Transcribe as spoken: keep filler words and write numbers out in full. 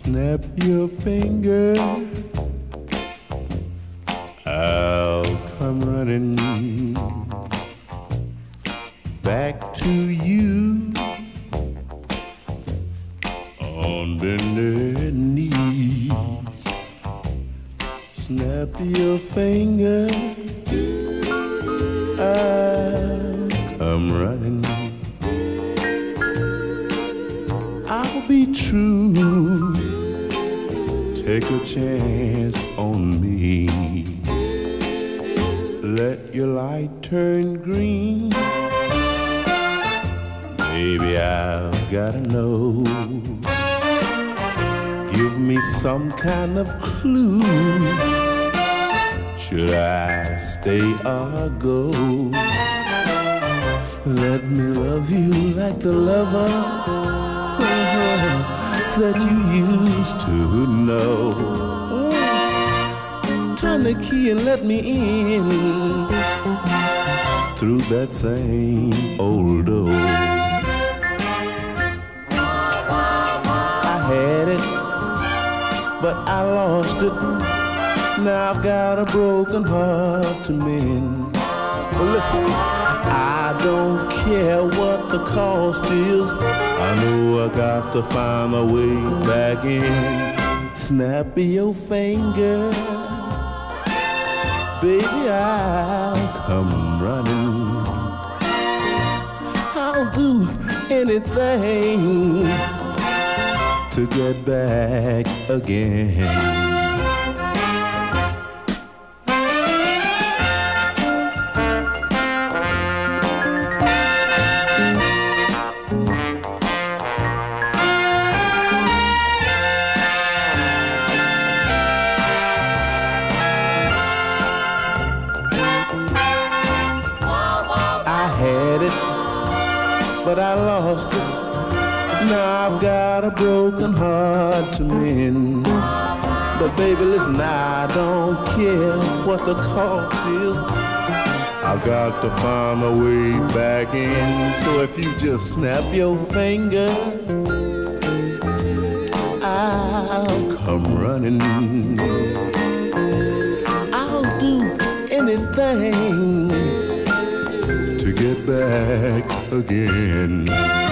Snap your finger, I'll come running back to you on bended knee. Snap your finger, I'll come running. I'll be true, take a chance on me. Let your light turn green. Baby, I've gotta know. Give me some kind of clue. Should I stay or go? Let me love you like the lover that you used to know. Turn the key and let me in through that same old door. I had it, but I lost it. Now I've got a broken heart to mend. But listen, I don't care what the cost is. I know I got to find a way back in. Snap your finger, baby, I'll come running. I'll do anything to get back again. But I lost it. Now I've got a broken heart to mend. But baby, listen, I don't care what the cost is. I've got to find a way back in. So if you just snap your finger, I'll come running. I'll do anything to get back again.